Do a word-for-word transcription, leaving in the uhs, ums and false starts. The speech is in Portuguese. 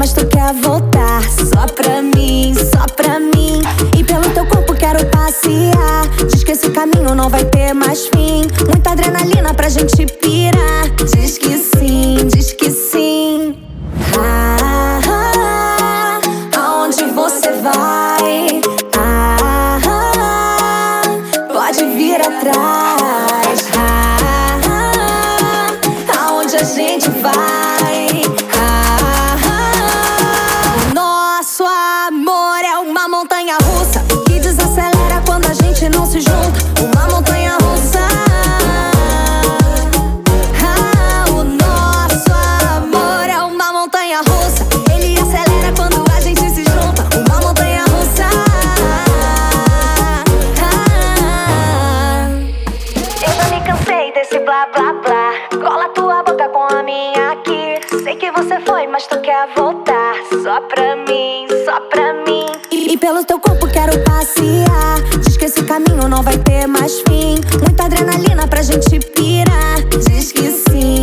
mas tu quer voltar. Só pra mim, só pra mim. E pelo teu corpo quero passear. Diz que esse caminho não vai ter mais fim. Muita adrenalina pra gente pirar. Diz que sim, diz que sim. Ah, ah, ah, aonde você vai? Ah, ah, pode vir atrás. Ah, ah, aonde a gente vai? Ah, ah, o nosso amor é uma montanha russa que desacelera quando a gente não se junta. Uma montanha russa. Ah, o nosso amor é uma montanha russa. Ele acelera quando a gente se junta. Uma montanha russa. Ah, eu já me cansei desse blá blá blá. Cola tua boca com a minha aqui. Sei que você foi, mas tu quer voltar. Só pra mim, só pra mim. E, e pelo teu corpo quero passear. Diz que esse caminho não vai ter mais fim. Muita adrenalina pra gente pirar. Diz que sim.